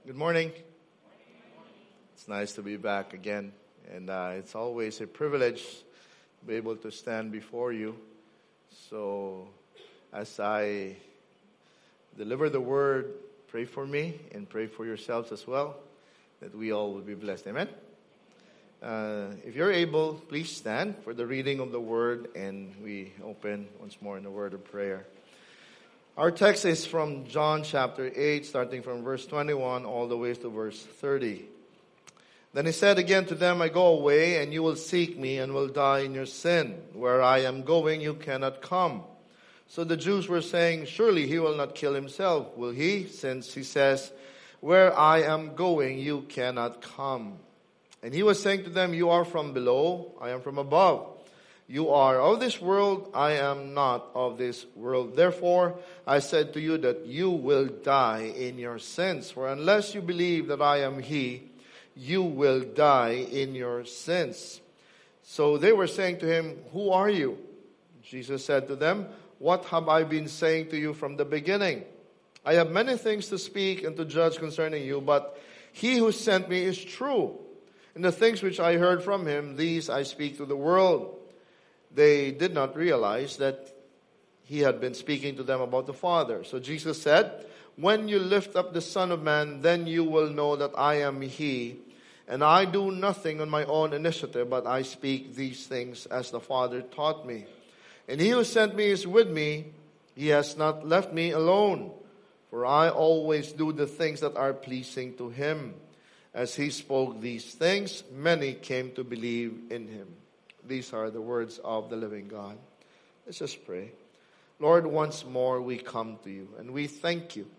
Good morning. It's nice to be back again. And it's always a privilege to be able to stand before you. So as I deliver the word, pray for me and pray for yourselves as well, that we all will be blessed. Amen? If you're able, please stand for the reading of the word, and we open once more in the word of prayer. Our text is from John chapter 8, starting from verse 21 all the way to verse 30. Then he said again to them, I go away, and you will seek me, and will die in your sin. Where I am going, you cannot come. So the Jews were saying, surely he will not kill himself, will he? Since he says, where I am going, you cannot come. And he was saying to them, you are from below, I am from above. You are of this world, I am not of this world. Therefore, I said to you that you will die in your sins. For unless you believe that I am he, you will die in your sins. So they were saying to him, who are you? Jesus said to them, what have I been saying to you from the beginning? I have many things to speak and to judge concerning you, but he who sent me is true. And the things which I heard from him, these I speak to the world. They did not realize that he had been speaking to them about the Father. So Jesus said, when you lift up the Son of Man, then you will know that I am he. And I do nothing on my own initiative, but I speak these things as the Father taught me. And he who sent me is with me. He has not left me alone, for I always do the things that are pleasing to him. As he spoke these things, many came to believe in him. These are the words of the living God. Let's just pray. Lord, once more we come to you, and we thank you.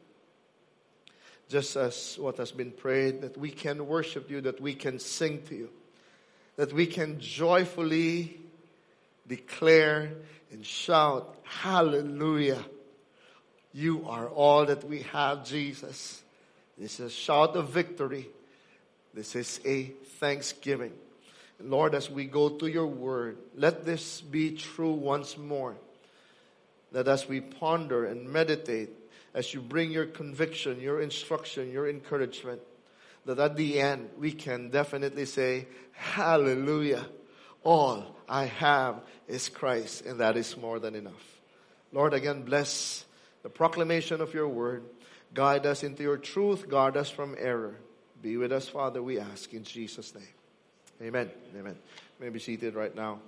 Just as what has been prayed, that we can worship you, that we can sing to you, that we can joyfully declare and shout, hallelujah. You are all that we have, Jesus. This is a shout of victory. This is a thanksgiving. Lord, as we go to your word, let this be true once more. That as we ponder and meditate, as you bring your conviction, your instruction, your encouragement, that at the end we can definitely say, hallelujah, all I have is Christ, and that is more than enough. Lord, again, bless the proclamation of your word. Guide us into your truth. Guard us from error. Be with us, Father, we ask in Jesus' name. Amen. Amen. You may be seated right now.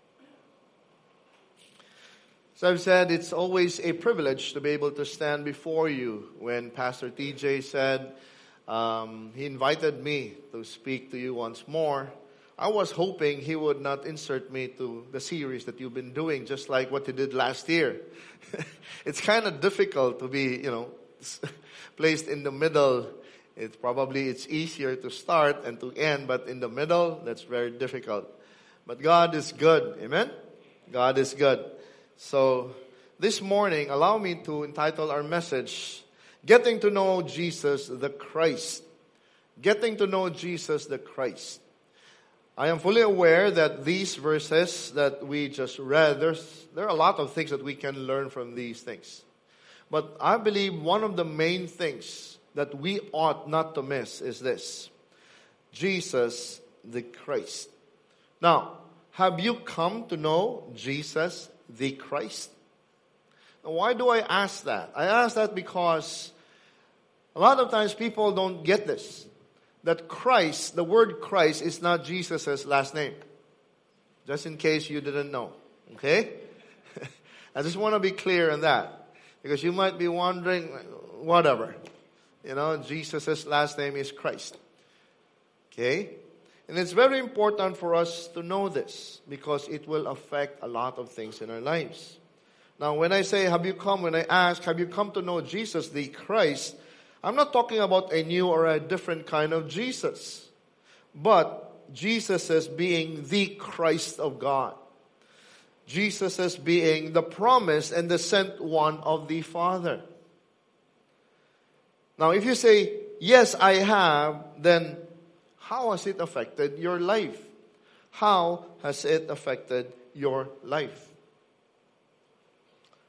So I've said it's always a privilege to be able to stand before you. When Pastor TJ said he invited me to speak to you once more, I was hoping he would not insert me to the series that you've been doing, just like what he did last year. It's kind of difficult to be, placed in the middle. It's easier to start and to end, but in the middle, that's very difficult. But God is good. Amen? God is good. So, this morning, allow me to entitle our message, Getting to Know Jesus the Christ. Getting to Know Jesus the Christ. I am fully aware that these verses that we just read, there are a lot of things that we can learn from these things. But I believe one of the main things that we ought not to miss is this: Jesus the Christ. Now, have you come to know Jesus the Christ? Now, why do I ask that? I ask that because a lot of times people don't get this. That Christ, the word Christ, is not Jesus' last name. Just in case you didn't know. Okay? I just want to be clear on that. Because you might be wondering, whatever. Jesus' last name is Christ. Okay? And it's very important for us to know this because it will affect a lot of things in our lives. Now, when I say, when I ask, have you come to know Jesus the Christ? I'm not talking about a new or a different kind of Jesus. But Jesus as being the Christ of God. Jesus as being the promised and the sent one of the Father. Now, if you say, yes, I have, then how has it affected your life? How has it affected your life?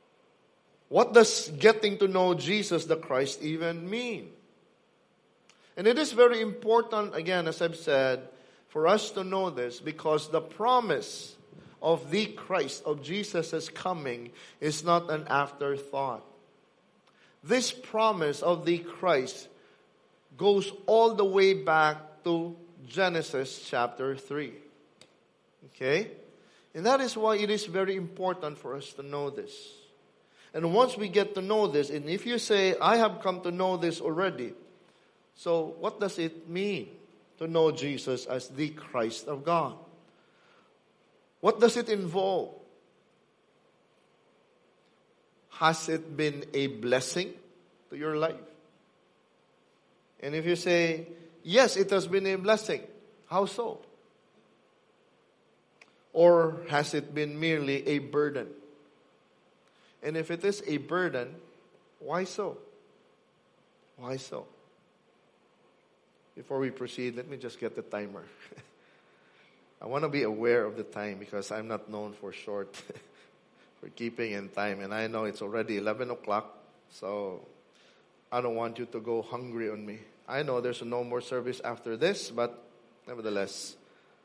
What does getting to know Jesus the Christ even mean? And it is very important, again, as I've said, for us to know this, because the promise of the Christ, of Jesus' coming, is not an afterthought. This promise of the Christ goes all the way back to Genesis chapter 3. Okay? And that is why it is very important for us to know this. And once we get to know this, and if you say, I have come to know this already, so what does it mean to know Jesus as the Christ of God? What does it involve? Has it been a blessing to your life? And if you say, yes, it has been a blessing, how so? Or has it been merely a burden? And if it is a burden, why so? Why so? Before we proceed, let me just get the timer. I want to be aware of the time because I'm not known for short, for keeping in time. And I know it's already 11 o'clock, so I don't want you to go hungry on me. I know there's no more service after this, but nevertheless.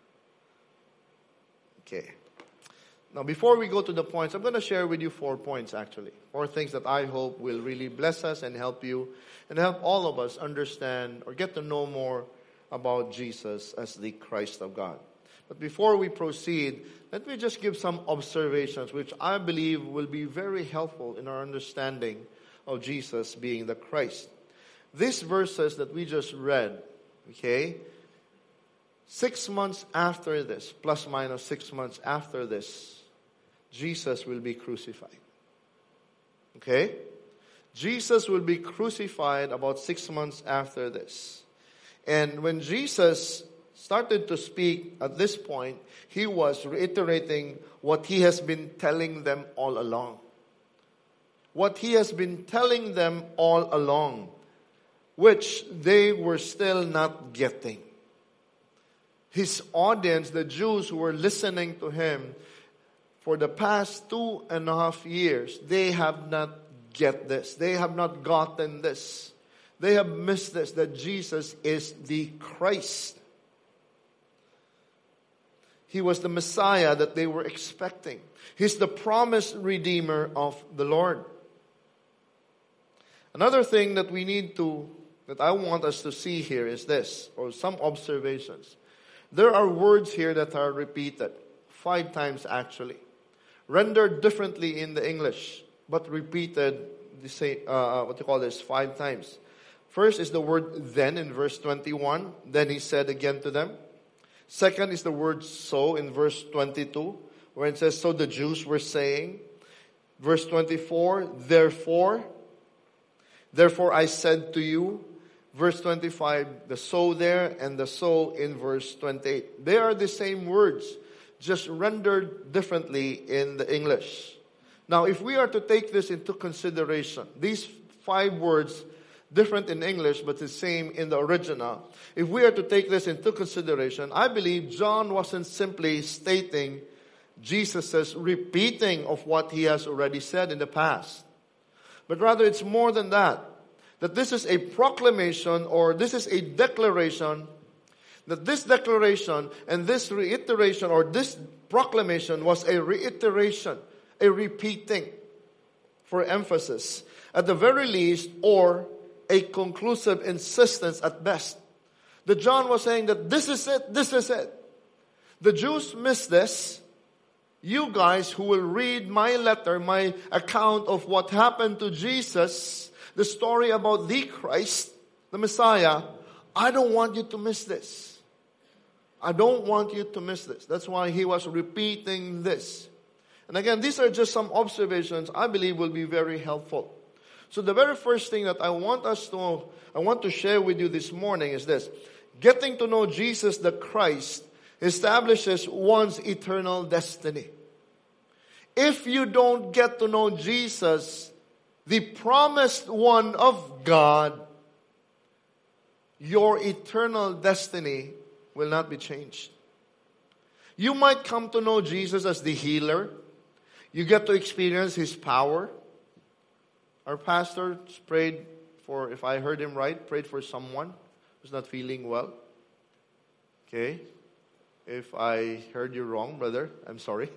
Okay. Now, before we go to the points, I'm going to share with you 4 points, actually. 4 things that I hope will really bless us and help you and help all of us understand or get to know more about Jesus as the Christ of God. But before we proceed, let me just give some observations which I believe will be very helpful in our understanding of Jesus being the Christ. These verses that we just read, okay, 6 months after this, plus minus 6 months after this, Jesus will be crucified. Okay? Jesus will be crucified about 6 months after this. And when Jesus started to speak at this point, he was reiterating what he has been telling them all along. What he has been telling them all along, which they were still not getting. His audience, the Jews who were listening to him for the past 2.5 years, they have not get this. They have not gotten this. They have missed this, that Jesus is the Christ. He was the Messiah that they were expecting. He's the promised Redeemer of the Lord. Another thing that that I want us to see here is this, or some observations. There are words here that are repeated, 5 times actually. Rendered differently in the English, but repeated the same, 5 times. First is the word then in verse 21. Then he said again to them. Second is the word so in verse 22, where it says, so the Jews were saying. Verse 24, therefore I said to you. Verse 25, the so there, and the so in verse 28. They are the same words, just rendered differently in the English. Now, if we are to take this into consideration, these 5 words, different in English, but the same in the original. If we are to take this into consideration, I believe John wasn't simply stating Jesus' repeating of what he has already said in the past. But rather, it's more than that. That this is a proclamation, or this is a declaration, that this declaration and this reiteration, or this proclamation was a reiteration, a repeating for emphasis, at the very least, or a conclusive insistence at best. That John was saying that this is it, this is it. The Jews missed this. You guys who will read my letter, my account of what happened to Jesus, the story about the Christ, the Messiah, I don't want you to miss this. I don't want you to miss this. That's why he was repeating this. And again, these are just some observations I believe will be very helpful. So the very first thing that I want to share with you this morning is this. Getting to know Jesus the Christ establishes one's eternal destiny. If you don't get to know Jesus, the promised one of God, your eternal destiny will not be changed. You might come to know Jesus as the healer. You get to experience his power. Our pastor prayed for, if I heard him right, prayed for someone who's not feeling well. Okay? If I heard you wrong, brother, I'm sorry.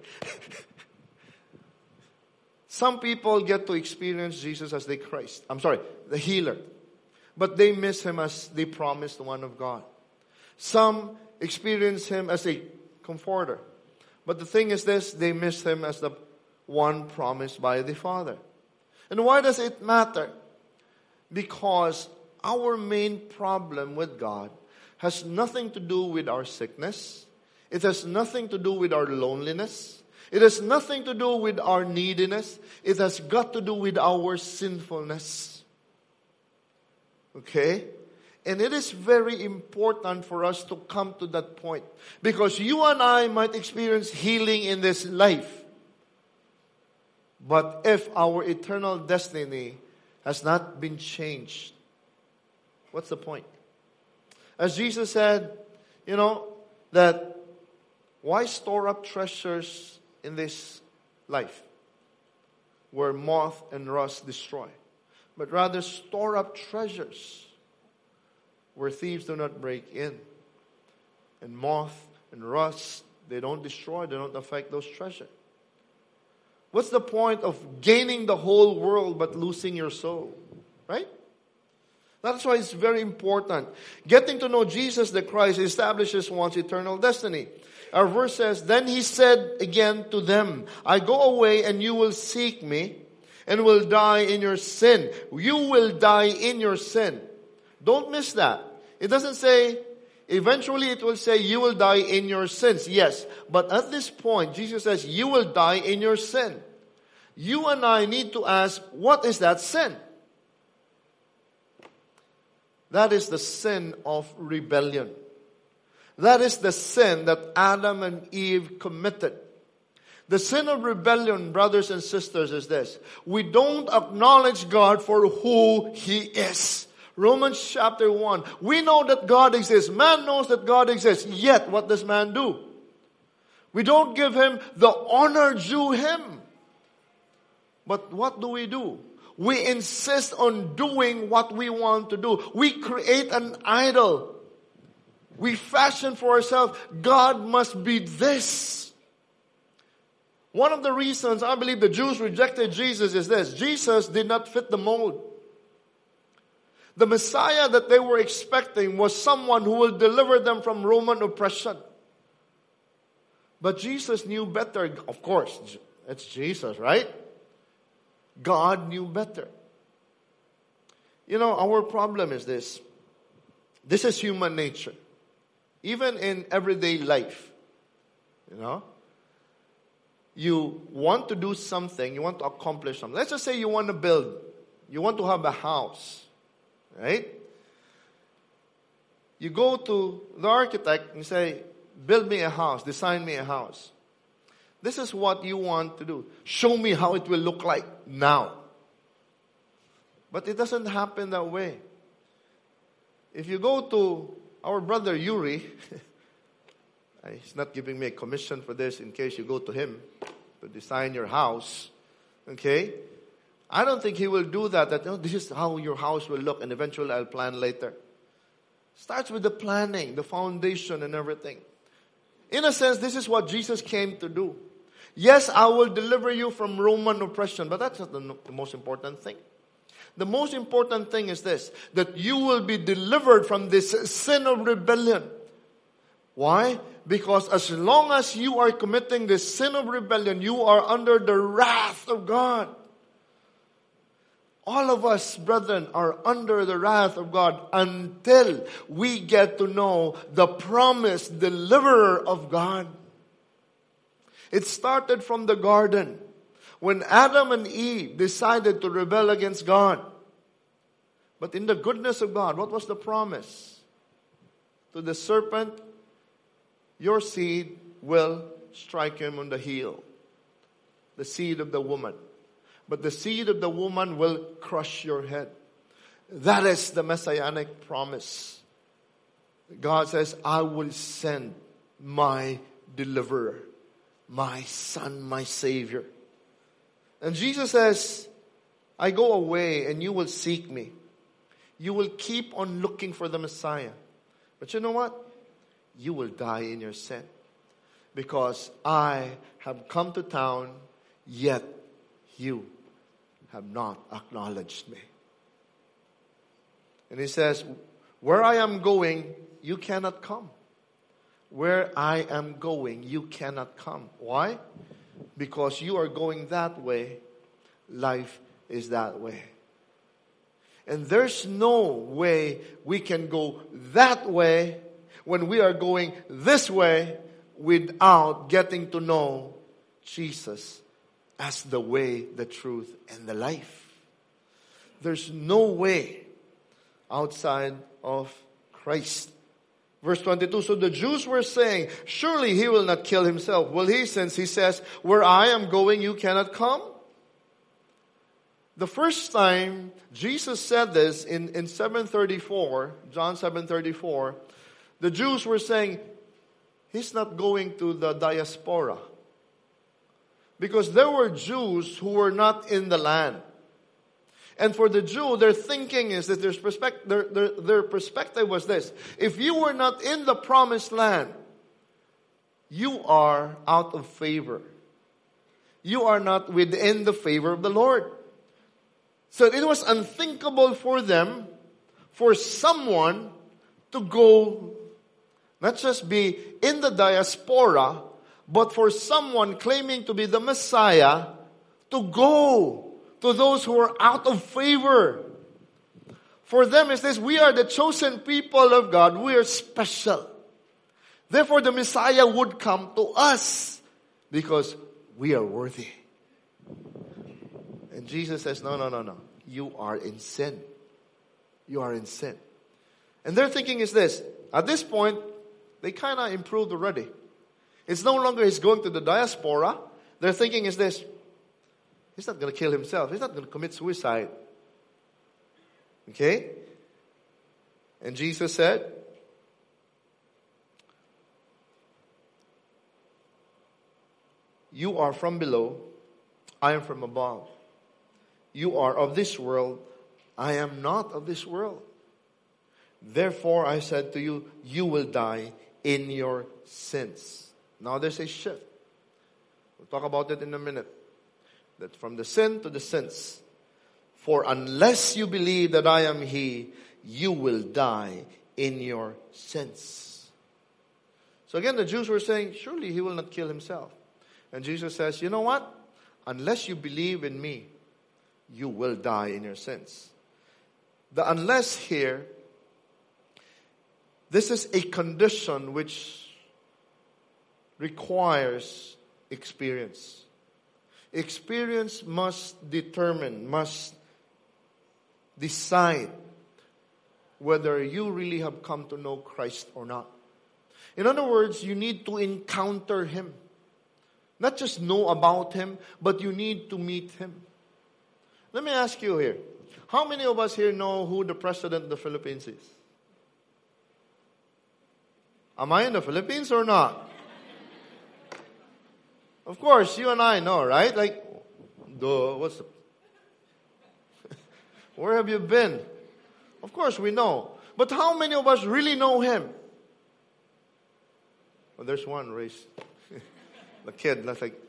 Some people get to experience Jesus as the Christ. The healer. But they miss Him as the promised one of God. Some experience Him as a comforter. But the thing is this, they miss Him as the one promised by the Father. And why does it matter? Because our main problem with God has nothing to do with our sickness. It has nothing to do with our loneliness. It has nothing to do with our neediness. It has got to do with our sinfulness. Okay? And it is very important for us to come to that point. Because you and I might experience healing in this life. But if our eternal destiny has not been changed, what's the point? As Jesus said, that why store up treasures in this life where moth and rust destroy, but rather store up treasures where thieves do not break in. And moth and rust, they don't destroy, they don't affect those treasures. What's the point of gaining the whole world but losing your soul? Right? That's why it's very important. Getting to know Jesus the Christ establishes one's eternal destiny. Our verse says, then He said again to them, I go away and you will seek me and will die in your sin. You will die in your sin. Don't miss that. It doesn't say, eventually it will say, you will die in your sins. Yes, but at this point, Jesus says, you will die in your sin. You and I need to ask, what is that sin? That is the sin of rebellion. That is the sin that Adam and Eve committed. The sin of rebellion, brothers and sisters, is this. We don't acknowledge God for who He is. Romans chapter 1. We know that God exists. Man knows that God exists. Yet, what does man do? We don't give Him the honor due Him. But what do? We insist on doing what we want to do. We create an idol. We fashion for ourselves, God must be this. One of the reasons I believe the Jews rejected Jesus is this. Jesus did not fit the mold. The Messiah that they were expecting was someone who will deliver them from Roman oppression. But Jesus knew better. Of course, it's Jesus, right? God knew better. Our problem is this. This is human nature. Even in everyday life. You want to do something, you want to accomplish something. Let's just say you want to build. You want to have a house. Right? You go to the architect and say, build me a house, design me a house. This is what you want to do. Show me how it will look like now. But it doesn't happen that way. If you go to our brother Yuri, he's not giving me a commission for this in case you go to him to design your house. Okay? I don't think he will do that this is how your house will look and eventually I'll plan later. Starts with the planning, the foundation and everything. In a sense, this is what Jesus came to do. Yes, I will deliver you from Roman oppression, but that's not the most important thing. The most important thing is this, that you will be delivered from this sin of rebellion. Why? Because as long as you are committing this sin of rebellion, you are under the wrath of God. All of us, brethren, are under the wrath of God until we get to know the promised deliverer of God. It started from the garden when Adam and Eve decided to rebel against God. But in the goodness of God, what was the promise? To the serpent, your seed will strike him on the heel. The seed of the woman. But the seed of the woman will crush your head. That is the messianic promise. God says, I will send my deliverer, my son, my savior. And Jesus says, I go away and you will seek me. You will keep on looking for the Messiah. But you know what? You will die in your sin. Because I have come to town, yet you have not acknowledged me. And he says, where I am going, you cannot come. Where I am going, you cannot come. Why? Because you are going that way. Life is that way. And there's no way we can go that way when we are going this way without getting to know Jesus as the way, the truth, and the life. There's no way outside of Christ. Verse 22, so the Jews were saying, surely he will not kill himself. Will he, since he says, where I am going, you cannot come? The first time Jesus said this in 7:34, John 7:34, the Jews were saying, he's not going to the diaspora. Because there were Jews who were not in the land. And for the Jew, their thinking is that their perspective was this. If you were not in the promised land, you are out of favor. You are not within the favor of the Lord. So it was unthinkable for them, for someone to go, not just be in the diaspora, but for someone claiming to be the Messiah to go to those who are out of favor. For them is this, we are the chosen people of God. We are special. Therefore the Messiah would come to us because we are worthy. And Jesus says, no. You are in sin. You are in sin. And their thinking is this. At this point, they kind of improved already. It's no longer he's going to the diaspora. Their thinking is this. He's not going to kill himself. He's not going to commit suicide. Okay? And Jesus said, you are from below. I am from above. You are of this world. I am not of this world. Therefore, I said to you, you will die in your sins. Now there's a shift. We'll talk about it in a minute. That from the sin to the sins. For unless you believe that I am He, you will die in your sins. So again, the Jews were saying, surely He will not kill Himself. And Jesus says, you know what? Unless you believe in me, you will die in your sins. The unless here, this is a condition which requires experience. Experience must determine, must decide whether you really have come to know Christ or not. In other words, you need to encounter Him. Not just know about Him, but you need to meet Him. Let me ask you here. How many of us here know who the President of the Philippines is? Am I in the Philippines or not? Of course, you and I know, right? Like, where have you been? Of course we know. But how many of us really know Him? Well, there's one raised. The kid, that's like...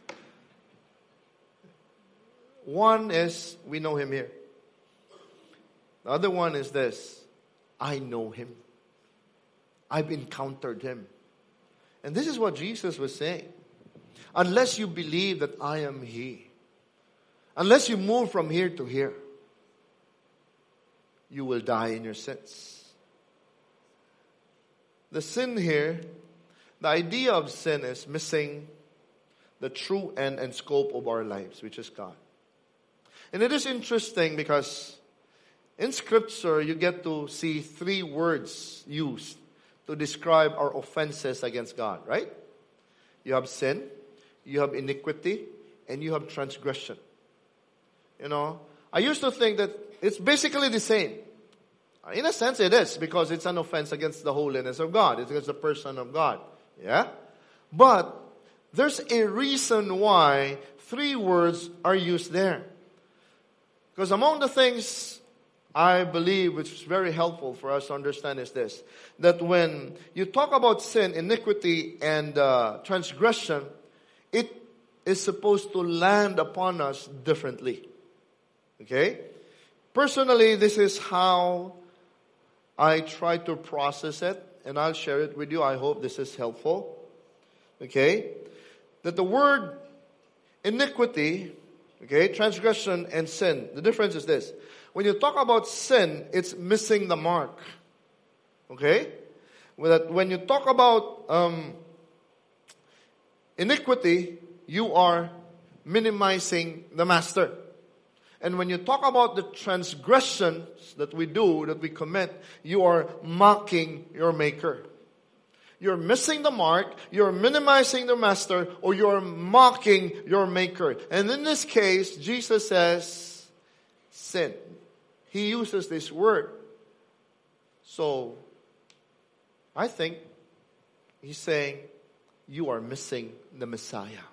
One is, we know Him here. The other one is this, I know Him. I've encountered Him. And this is what Jesus was saying. Unless you believe that I am He, unless you move from here to here, you will die in your sins. The sin here, the idea of sin is missing the true end and scope of our lives, which is God. And it is interesting because in Scripture, you get to see 3 words used to describe our offenses against God, right? You have sin, you have iniquity, and you have transgression. You know, I used to think that it's basically the same. In a sense, it is, because it's an offense against the holiness of God. It's against the person of God. Yeah? But there's a reason why 3 words are used there. Because among the things I believe, which is very helpful for us to understand, is this: that when you talk about sin, iniquity, and transgression, it is supposed to land upon us differently. Okay? Personally, this is how I try to process it, and I'll share it with you. I hope this is helpful. Okay? That the word iniquity, okay, transgression and sin, the difference is this. When you talk about sin, it's missing the mark. Okay? When you talk about iniquity, you are minimizing the master. And when you talk about the transgressions that we do, that we commit, you are mocking your maker. You're missing the mark, you're minimizing the master, or you're mocking your maker. And in this case, Jesus says, sin. He uses this word. So, I think he's saying, you are missing the Messiah.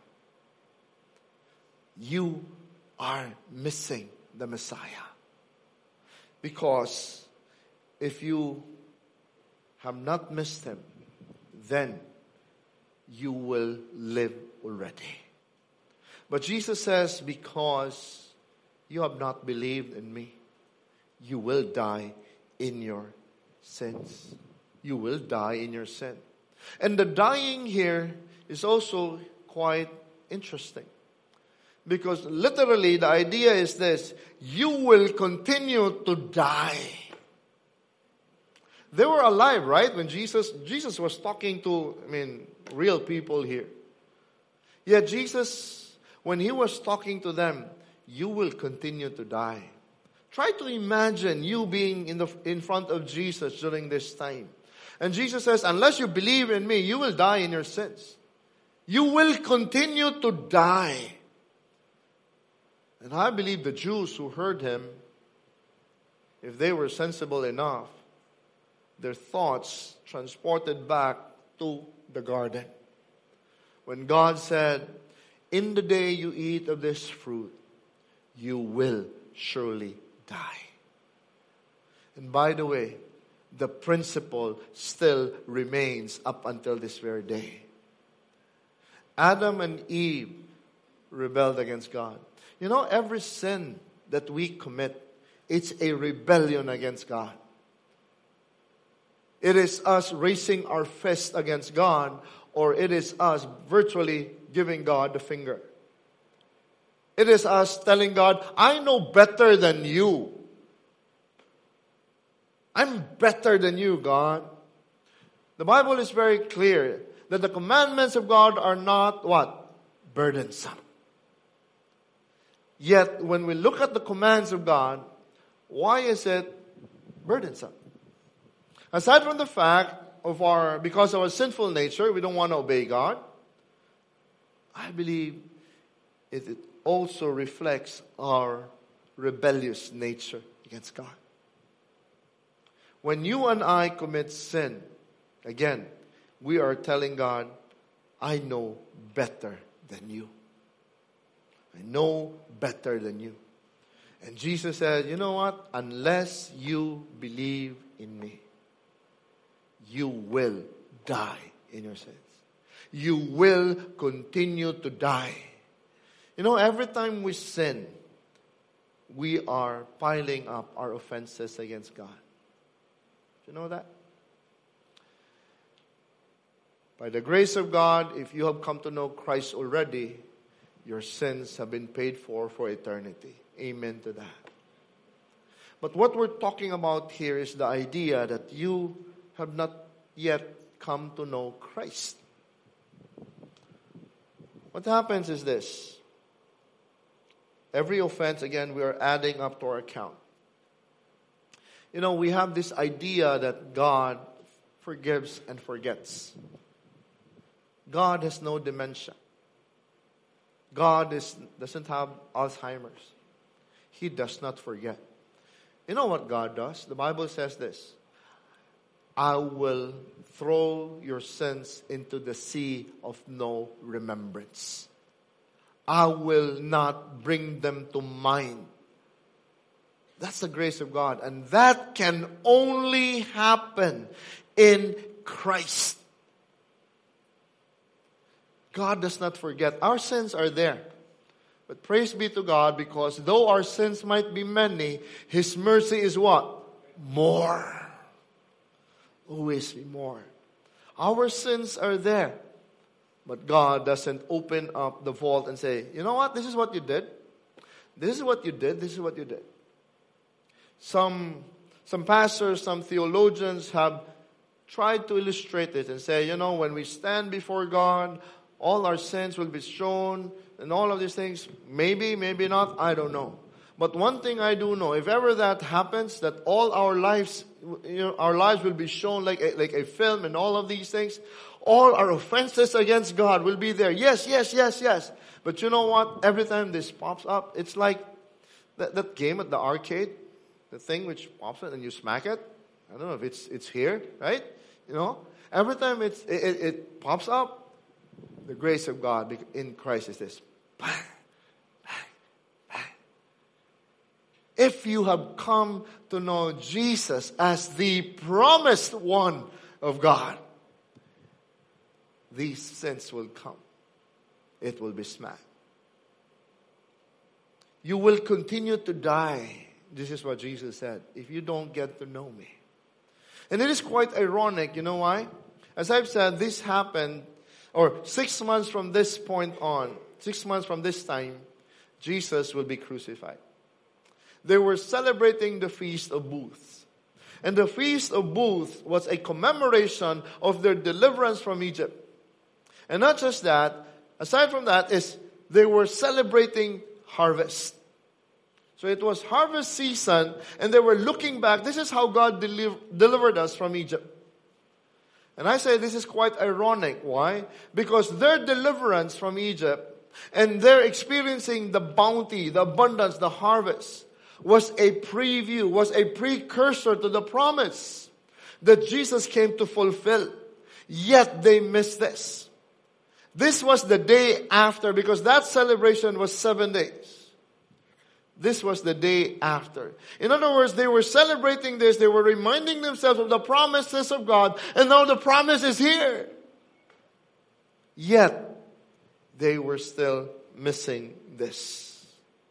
You are missing the Messiah. Because if you have not missed him, then you will live already. But Jesus says, because you have not believed in me, you will die in your sins. You will die in your sin. And the dying here is also quite interesting. Because literally the idea is this: you will continue to die. They were alive, right? When Jesus was talking to, real people here. Yet Jesus, when he was talking to them, you will continue to die. Try to imagine you being in front of Jesus during this time. And Jesus says, unless you believe in me, you will die in your sins. You will continue to die. And I believe the Jews who heard him, if they were sensible enough, their thoughts transported back to the garden. When God said, in the day you eat of this fruit, you will surely die. And by the way, the principle still remains up until this very day. Adam and Eve rebelled against God. You know, every sin that we commit, it's a rebellion against God. It is us raising our fist against God, or it is us virtually giving God the finger. It is us telling God, I know better than you. I'm better than you, God. The Bible is very clear that the commandments of God are not what? Burdensome. Yet, when we look at the commands of God, why is it burdensome? Aside from the fact of because of our sinful nature, we don't want to obey God, I believe it also reflects our rebellious nature against God. When you and I commit sin, again, we are telling God, I know better than you. I know better than you. And Jesus said, you know what? Unless you believe in me, you will die in your sins. You will continue to die. You know, every time we sin, we are piling up our offenses against God. Do you know that? By the grace of God, if you have come to know Christ already, your sins have been paid for eternity. Amen to that. But what we're talking about here is the idea that you have not yet come to know Christ. What happens is this. Every offense, again, we are adding up to our account. You know, we have this idea that God forgives and forgets. God has no dementia. God doesn't have Alzheimer's. He does not forget. You know what God does? The Bible says this: I will throw your sins into the sea of no remembrance. I will not bring them to mind. That's the grace of God. And that can only happen in Christ. God does not forget. Our sins are there. But praise be to God, because though our sins might be many, His mercy is what? More. Always be more. Our sins are there. But God doesn't open up the vault and say, you know what? This is what you did. This is what you did. This is what you did. Some pastors, some theologians have tried to illustrate it and say, when we stand before God, all our sins will be shown and all of these things. Maybe, maybe not, I don't know. But one thing I do know, if ever that happens, that all our lives, our lives will be shown like a film and all of these things, all our offenses against God will be there. Yes, yes, yes, yes. But you know what? Every time this pops up, it's like that game at the arcade. The thing which pops up and you smack it. I don't know if it's here, right? Every time it pops up, the grace of God in Christ is this. Bang, bang, bang. If you have come to know Jesus as the promised one of God, these sins will come. It will be smacked. You will continue to die. This is what Jesus said. If you don't get to know me. And it is quite ironic. You know why? As I've said, this happened, or 6 months from this point on, 6 months from this time, Jesus will be crucified. They were celebrating the Feast of Booths. And the Feast of Booths was a commemoration of their deliverance from Egypt. And not just that, aside from that, they were celebrating harvest. So it was harvest season, and they were looking back. This is how God delivered us from Egypt. And I say this is quite ironic. Why? Because their deliverance from Egypt, and their experiencing the bounty, the abundance, the harvest, was a preview, was a precursor to the promise that Jesus came to fulfill. Yet they missed this. This was the day after, because that celebration was 7 days. This was the day after. In other words, they were celebrating this. They were reminding themselves of the promises of God. And now the promise is here. Yet, they were still missing this.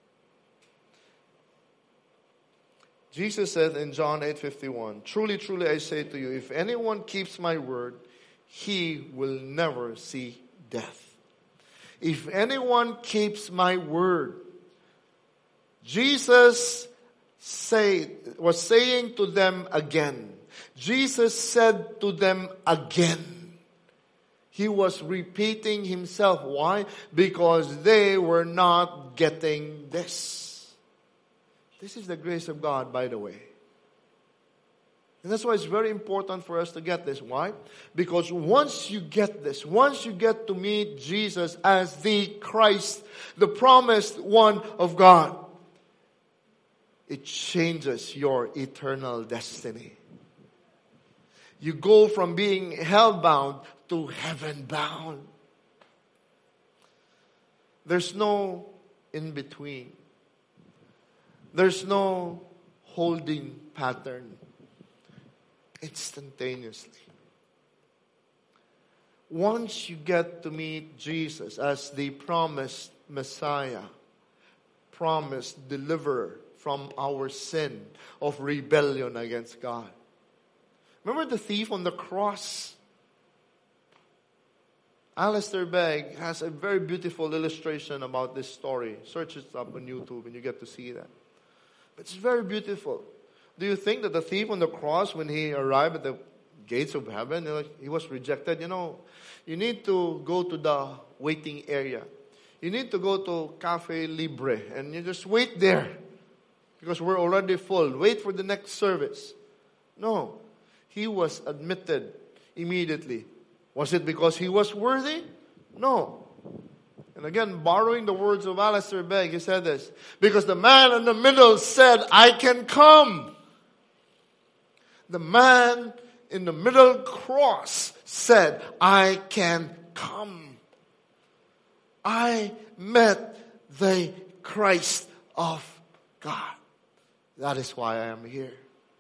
Jesus said in John 8:51, "Truly, truly, I say to you, if anyone keeps my word, he will never see death." If anyone keeps my word, Jesus was saying to them again. Jesus said to them again. He was repeating himself. Why? Because they were not getting this. This is the grace of God, by the way. And that's why it's very important for us to get this. Why? Because once you get this, once you get to meet Jesus as the Christ, the promised one of God, it changes your eternal destiny. You go from being hell-bound to heaven-bound. There's no in-between. There's no holding pattern. Instantaneously. Once you get to meet Jesus as the promised Messiah, promised deliverer from our sin of rebellion against God. Remember the thief on the cross? Alistair Begg has a very beautiful illustration about this story. Search it up on YouTube and you get to see that. It's very beautiful. Do you think that the thief on the cross, when he arrived at the gates of heaven, he was rejected? You need to go to the waiting area. You need to go to Cafe Libre and you just wait there. Because we're already full. Wait for the next service. No. He was admitted immediately. Was it because he was worthy? No. And again, borrowing the words of Alistair Begg, he said this. Because the man in the middle said, I can come. The man in the middle cross said, I can come. I met the Christ of God. That is why I am here.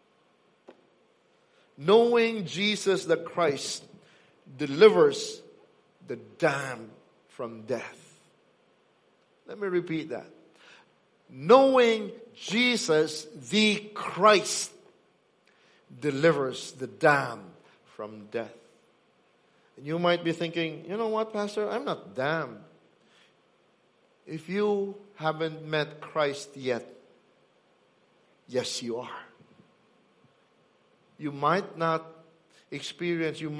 Knowing Jesus the Christ delivers the damned from death. Let me repeat that. Knowing Jesus the Christ delivers the damned from death. And you might be thinking, you know what, Pastor? I'm not damned. If you haven't met Christ yet, yes, you are. You might not experience, you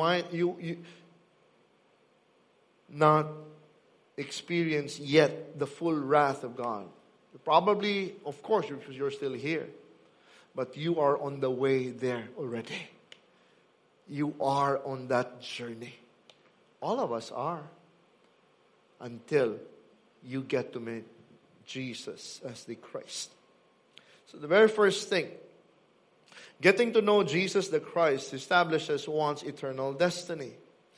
not experience yet the full wrath of God. Probably, of course, because you're still here. But you are on the way there already. You are on that journey. All of us are. Until you get to meet Jesus as the Christ. So the very first thing, getting to know Jesus the Christ establishes one's eternal destiny.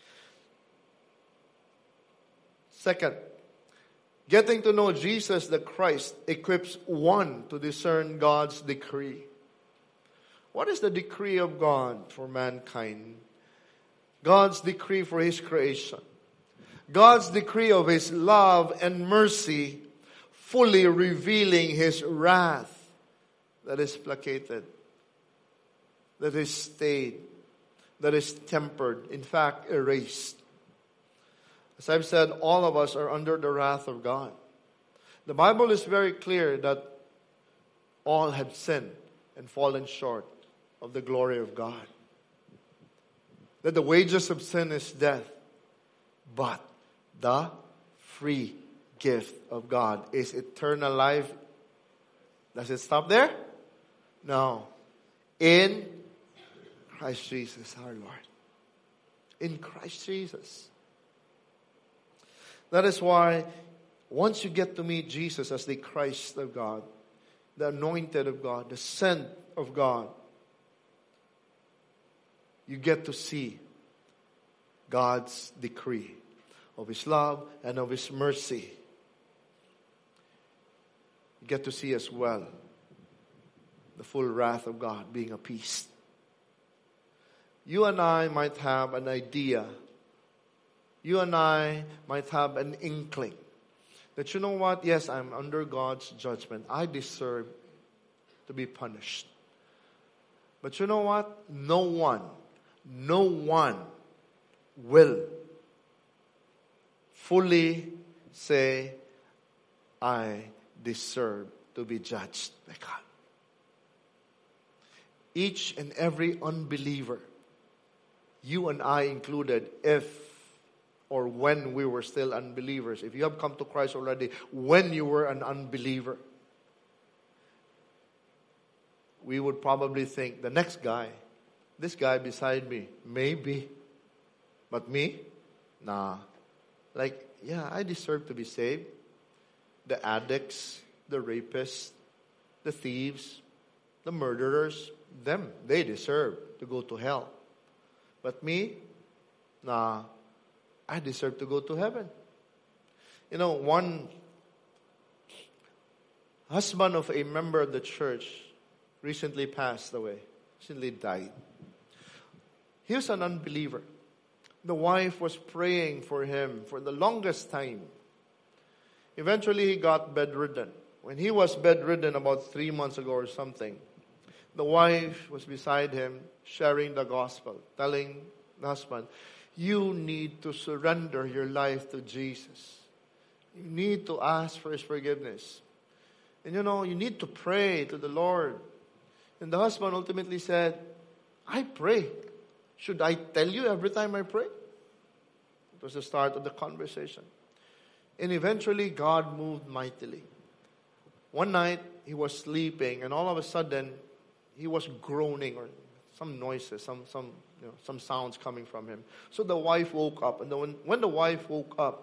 Second, getting to know Jesus the Christ equips one to discern God's decree. What is the decree of God for mankind? God's decree for His creation. God's decree of His love and mercy, fully revealing His wrath that is placated, that is stayed, that is tempered, in fact, erased. As I've said, all of us are under the wrath of God. The Bible is very clear that all have sinned and fallen short of the glory of God. That the wages of sin is death, but the free gift of God is eternal life. Does it stop there? No. In Christ Jesus our Lord. In Christ Jesus. That is why once you get to meet Jesus as the Christ of God, the anointed of God, the sent of God, you get to see God's decree of His love and of His mercy. You get to see as well the full wrath of God being appeased. You and I might have an idea. You and I might have an inkling that, you know what, yes, I'm under God's judgment. I deserve to be punished. But you know what? No one will fully say, I deserve to be judged by God. Each and every unbeliever, you and I included, if or when we were still unbelievers, if you have come to Christ already, when you were an unbeliever, we would probably think, the next guy, this guy beside me, maybe. But me? Nah. Like, yeah, I deserve to be saved. The addicts, the rapists, the thieves, the murderers, they deserve to go to hell. But me? Nah. I deserve to go to heaven. You know, one husband of a member of the church recently passed away. Recently died. He was an unbeliever. The wife was praying for him for the longest time. Eventually, he got bedridden. When he was bedridden about 3 months ago or something, the wife was beside him sharing the gospel, telling the husband, you need to surrender your life to Jesus. You need to ask for His forgiveness. And you know, you need to pray to the Lord. And the husband ultimately said, I pray. Should I tell you every time I pray? It was the start of the conversation. And eventually, God moved mightily. One night, he was sleeping, and all of a sudden, he was groaning, or some noises, some sounds coming from him. So the wife woke up, and when the wife woke up,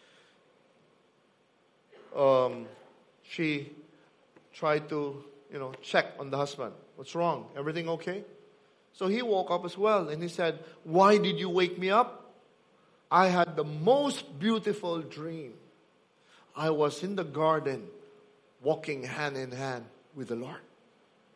she tried to, check on the husband. What's wrong? Everything okay? So he woke up as well, and he said, why did you wake me up? I had the most beautiful dream. I was in the garden, walking hand in hand with the Lord.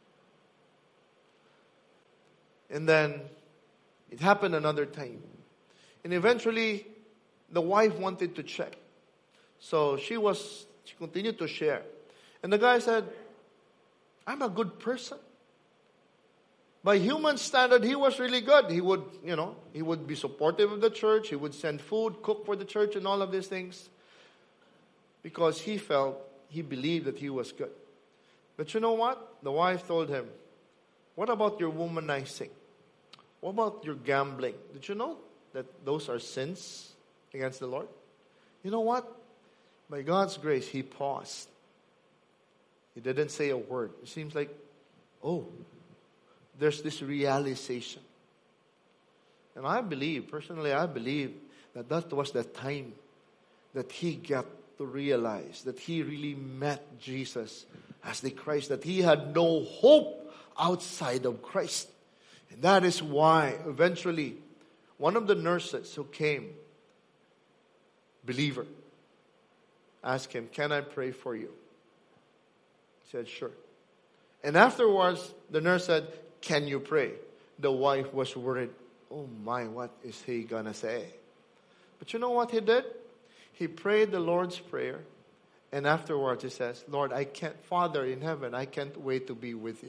And then it happened another time. And eventually, the wife wanted to check. So she continued to share. And the guy said, I'm a good person. By human standard, he was really good. He would be supportive of the church. He would send food, cook for the church, and all of these things. Because he believed that he was good. But you know what? The wife told him, what about your womanizing? What about your gambling? Did you know that those are sins against the Lord? You know what? By God's grace, he paused. He didn't say a word. It seems like, there's this realization. And personally I believe that was the time that he got to realize that he really met Jesus as the Christ, that he had no hope outside of Christ. And that is why eventually one of the nurses who came, believer, asked him, can I pray for you? He said, sure. And afterwards, the nurse said, can you pray? The wife was worried. Oh my, what is he going to say? But you know what he did? He prayed the Lord's Prayer. And afterwards he says, Lord, Father in heaven, I can't wait to be with you.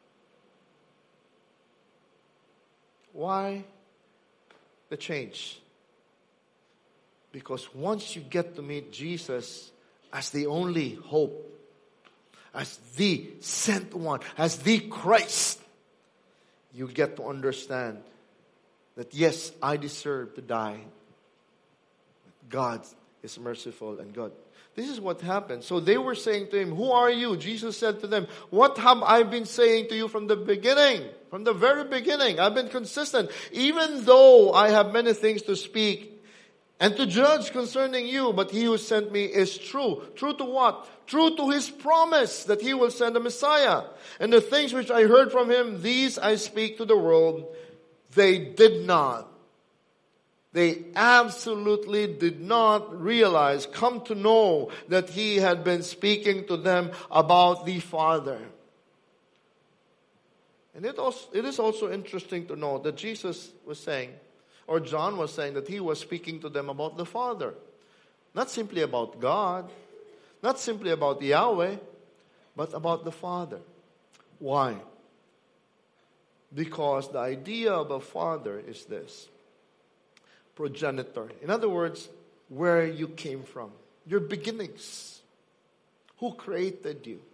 Why the change? Because once you get to meet Jesus as the only hope, as the sent one, as the Christ, you get to understand that yes, I deserve to die. God is merciful and good. This is what happened. So they were saying to him, who are you? Jesus said to them, what have I been saying to you from the beginning? From the very beginning, I've been consistent. Even though I have many things to speak and to judge concerning you, but he who sent me is true. True to what? True to his promise that he will send a Messiah. And the things which I heard from him, these I speak to the world. They did not. They absolutely did not realize, come to know that he had been speaking to them about the Father. And it is also interesting to note that Jesus was saying, or John was saying, that he was speaking to them about the Father. Not simply about God, not simply about Yahweh, but about the Father. Why? Because the idea of a father is this: progenitor. In other words, where you came from. Your beginnings. Who created you?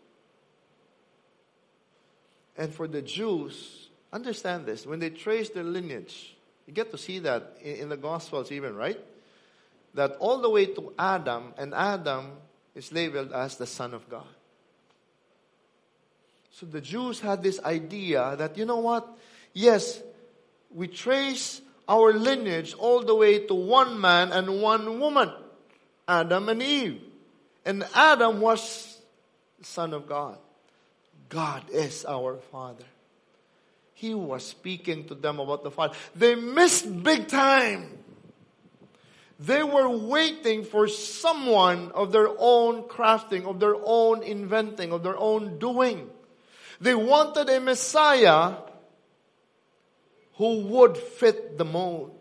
And for the Jews, understand this, when they trace their lineage, you get to see that in the Gospels even, right? That all the way to Adam, and Adam is labeled as the Son of God. So the Jews had this idea that, you know what? Yes, we trace our lineage all the way to one man and one woman, Adam and Eve. And Adam was the Son of God. God is our Father. He was speaking to them about the Father. They missed big time. They were waiting for someone of their own crafting, of their own inventing, of their own doing. They wanted a Messiah who would fit the mold.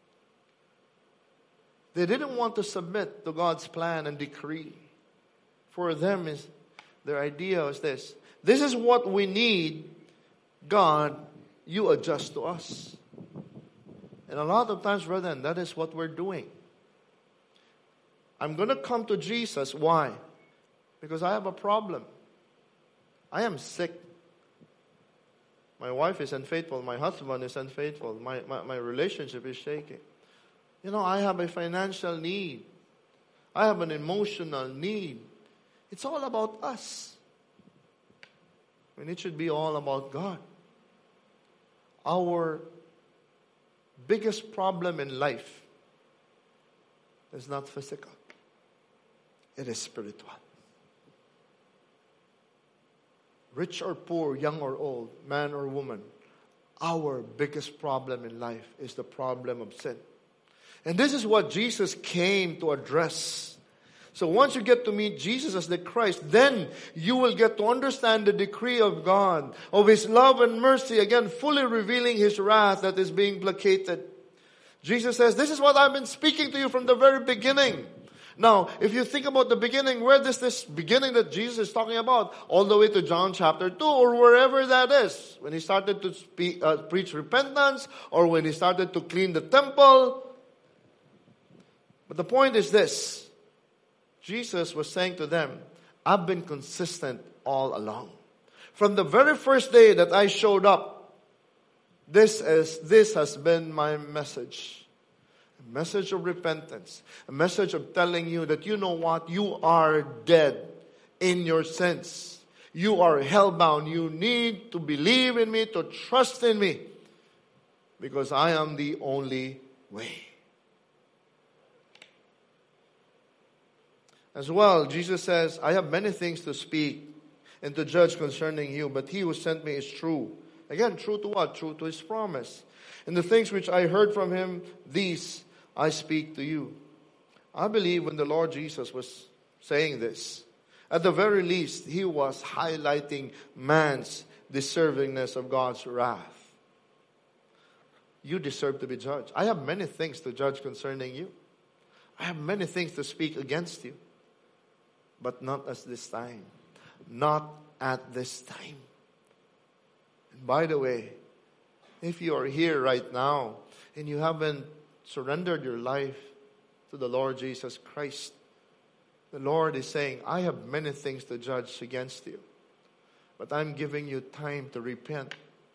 They didn't want to submit to God's plan and decree. For them, their idea was this: this is what we need. God, you adjust to us. And a lot of times, brethren, that is what we're doing. I'm going to come to Jesus. Why? Because I have a problem. I am sick. My wife is unfaithful. My husband is unfaithful. My relationship is shaking. You know, I have a financial need. I have an emotional need. It's all about us. When it should be all about God. Our biggest problem in life is not physical. It is spiritual. Rich or poor, young or old, man or woman, our biggest problem in life is the problem of sin. And this is what Jesus came to address. So once you get to meet Jesus as the Christ, then you will get to understand the decree of God, of His love and mercy, again, fully revealing His wrath that is being placated. Jesus says, this is what I've been speaking to you from the very beginning. Now, if you think about the beginning, where does this beginning that Jesus is talking about? All the way to John chapter 2 or wherever that is. When He started to preach repentance or when He started to clean the temple. But the point is this. Jesus was saying to them, I've been consistent all along. From the very first day that I showed up, this has been my message. A message of repentance. A message of telling you that you know what? You are dead in your sins. You are hellbound. You need to believe in me, to trust in me. Because I am the only way. As well, Jesus says, I have many things to speak and to judge concerning you, but He who sent me is true. Again, true to what? True to His promise. And the things which I heard from Him, these I speak to you. I believe when the Lord Jesus was saying this, at the very least, He was highlighting man's deservingness of God's wrath. You deserve to be judged. I have many things to judge concerning you. I have many things to speak against you. But not at this time. Not at this time. And by the way, if you are here right now and you haven't surrendered your life to the Lord Jesus Christ, the Lord is saying, I have many things to judge against you. But I'm giving you time to repent.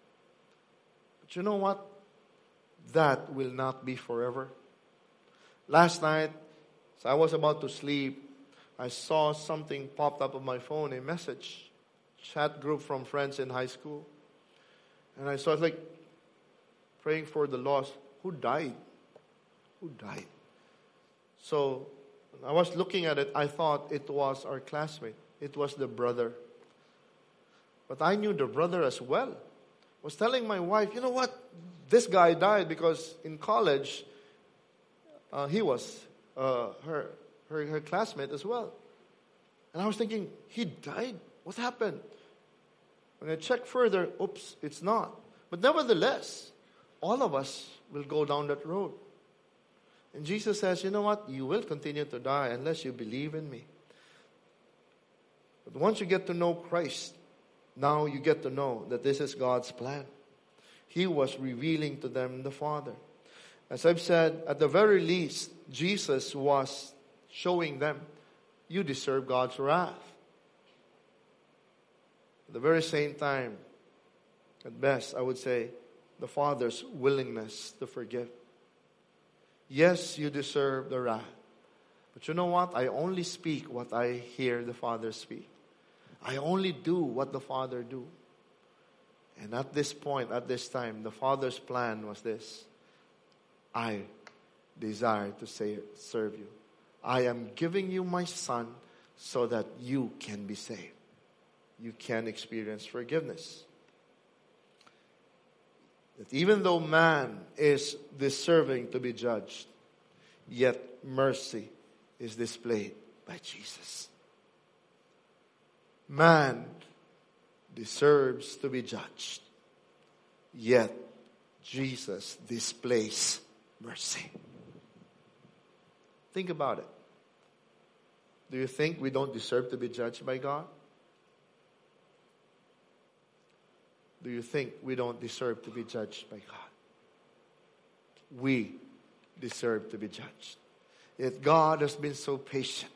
But you know what? That will not be forever. Last night, as I was about to sleep, I saw something popped up on my phone, a message, chat group from friends in high school. And I saw it like praying for the lost. Who died? Who died? So I was looking at it. I thought it was our classmate. It was the brother. But I knew the brother as well. I was telling my wife, you know what? This guy died because in college, he was her classmate as well. And I was thinking, he died? What happened? When I checked further, oops, it's not. But nevertheless, all of us will go down that road. And Jesus says, you know what? You will continue to die unless you believe in me. But once you get to know Christ, now you get to know that this is God's plan. He was revealing to them the Father. As I've said, at the very least, Jesus was showing them, you deserve God's wrath. At the very same time, at best, I would say, the Father's willingness to forgive. Yes, you deserve the wrath. But you know what? I only speak what I hear the Father speak. I only do what the Father do. And at this point, at this time, the Father's plan was this. I desire to serve you. I am giving you my Son so that you can be saved. You can experience forgiveness. That even though man is deserving to be judged, yet mercy is displayed by Jesus. Man deserves to be judged, yet Jesus displays mercy. Think about it. Do you think we don't deserve to be judged by God? Do you think we don't deserve to be judged by God? We deserve to be judged. Yet God has been so patient.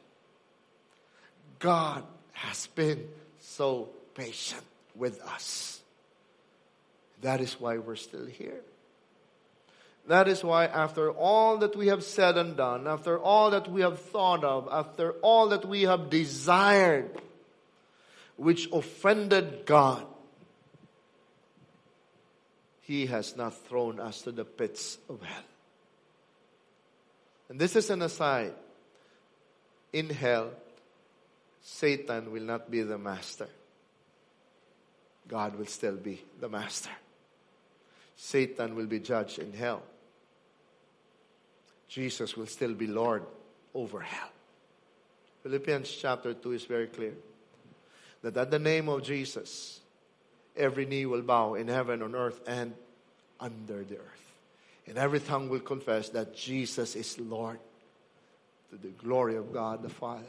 God has been so patient with us. That is why we're still here. That is why after all that we have said and done, after all that we have thought of, after all that we have desired, which offended God, He has not thrown us to the pits of hell. And this is an aside. In hell, Satan will not be the master. God will still be the master. Satan will be judged in hell. Jesus will still be Lord over hell. Philippians chapter 2 is very clear. That at the name of Jesus, every knee will bow in heaven, on earth, and under the earth. And every tongue will confess that Jesus is Lord, to the glory of God the Father.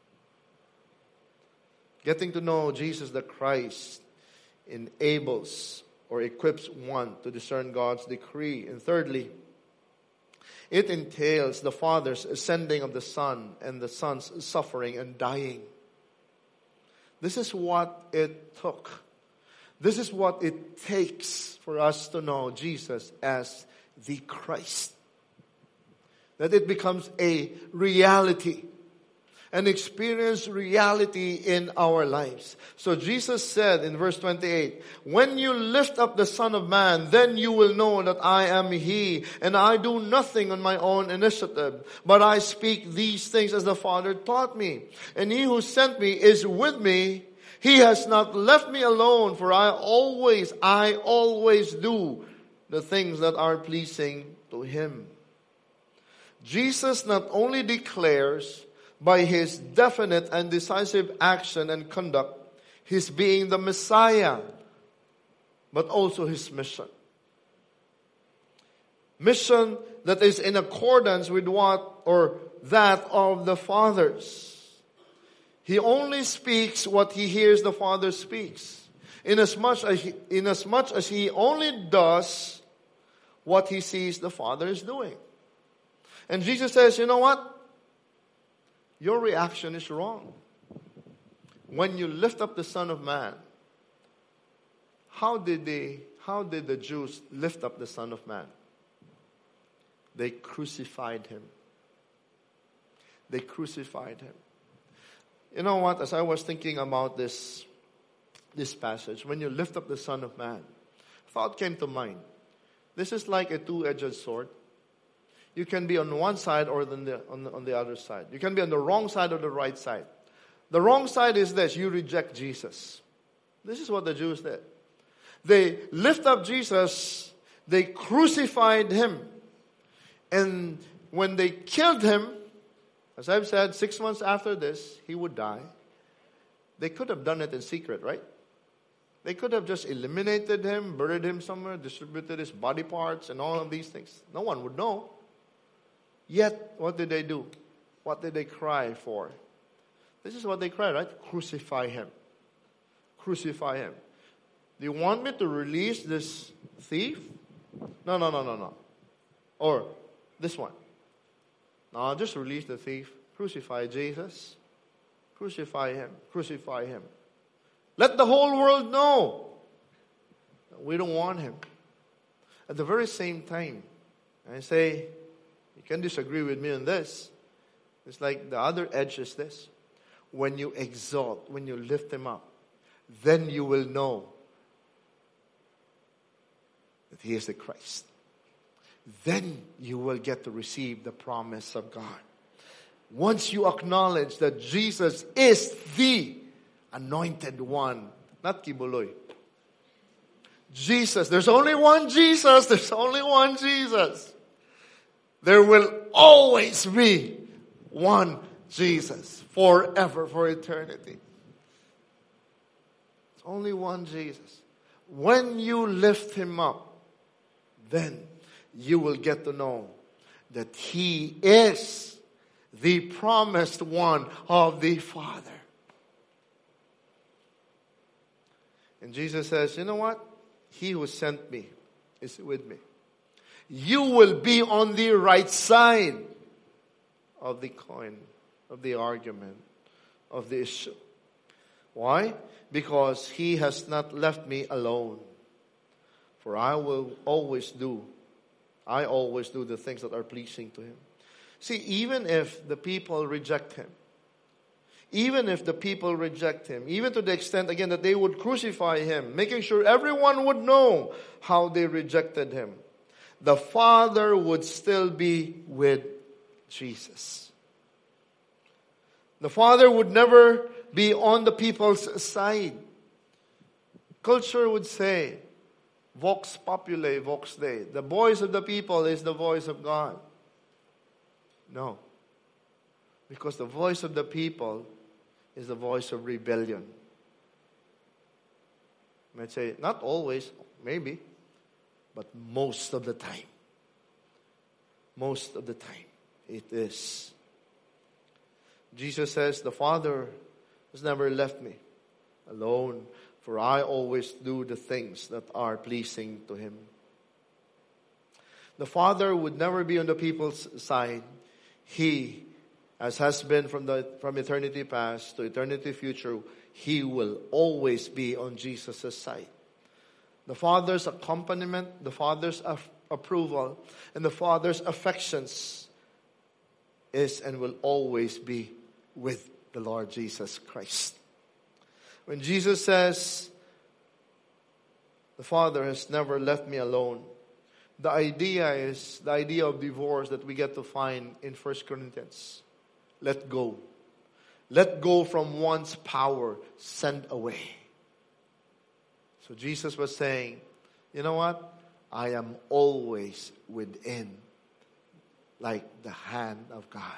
Getting to know Jesus the Christ enables or equips one to discern God's decree. And thirdly, it entails the Father's ascending of the Son and the Son's suffering and dying. This is what it took. This is what it takes for us to know Jesus as the Christ. That it becomes a reality, an experienced reality in our lives. So Jesus said in verse 28, when you lift up the Son of Man, then you will know that I am He, and I do nothing on my own initiative, but I speak these things as the Father taught me. And He who sent me is with me. He has not left me alone, for I always do the things that are pleasing to Him. Jesus not only declares by His definite and decisive action and conduct His being the Messiah, but also His mission. Mission that is in accordance with what or that of the Father's. He only speaks what He hears the Father speaks. Inasmuch as He only does what He sees the Father is doing. And Jesus says, you know what? Your reaction is wrong. When you lift up the Son of Man, how did the Jews lift up the Son of Man? They crucified Him. They crucified Him. You know what? As I was thinking about this passage, when you lift up the Son of Man, a thought came to mind. This is like a two-edged sword. You can be on one side or on the other side. You can be on the wrong side or the right side. The wrong side is this: you reject Jesus. This is what the Jews did. They lift up Jesus, they crucified Him. And when they killed Him, as I've said, 6 months after this, He would die. They could have done it in secret, right? They could have just eliminated Him, buried Him somewhere, distributed His body parts and all of these things. No one would know. Yet, what did they do? What did they cry for? This is what they cried, right? Crucify Him. Crucify Him. Do you want me to release this thief? No. Or this one. No, just release the thief. Crucify Jesus. Crucify Him. Crucify Him. Let the whole world know that we don't want Him. At the very same time, I say, you can disagree with me on this. It's like the other edge is this. When you exalt, when you lift Him up, then you will know that He is the Christ. Then you will get to receive the promise of God. Once you acknowledge that Jesus is the anointed one, not Kibuloy. Jesus, there's only one Jesus, there's only one Jesus. There will always be one Jesus, forever, for eternity. It's only one Jesus. When you lift Him up, then you will get to know that He is the promised one of the Father. And Jesus says, you know what? He who sent me is with me. You will be on the right side of the coin, of the argument, of the issue. Why? Because He has not left me alone. For I always do the things that are pleasing to Him. See, even if the people reject Him, even to the extent, again, that they would crucify Him, making sure everyone would know how they rejected Him, the Father would still be with Jesus. The Father would never be on the people's side. Culture would say, Vox populi, vox Dei. The voice of the people is the voice of God. No. Because the voice of the people is the voice of rebellion. You might say, not always, maybe, but most of the time. Most of the time, it is. Jesus says, the Father has never left me alone, for I always do the things that are pleasing to Him. The Father would never be on the people's side. He, as has been from eternity past to eternity future, He will always be on Jesus' side. The Father's accompaniment, the Father's approval, and the Father's affections is and will always be with the Lord Jesus Christ. When Jesus says, the Father has never left me alone, the idea is the idea of divorce that we get to find in 1 Corinthians. Let go. Let go from one's power, send away. So Jesus was saying, you know what? I am always within, like the hand of God.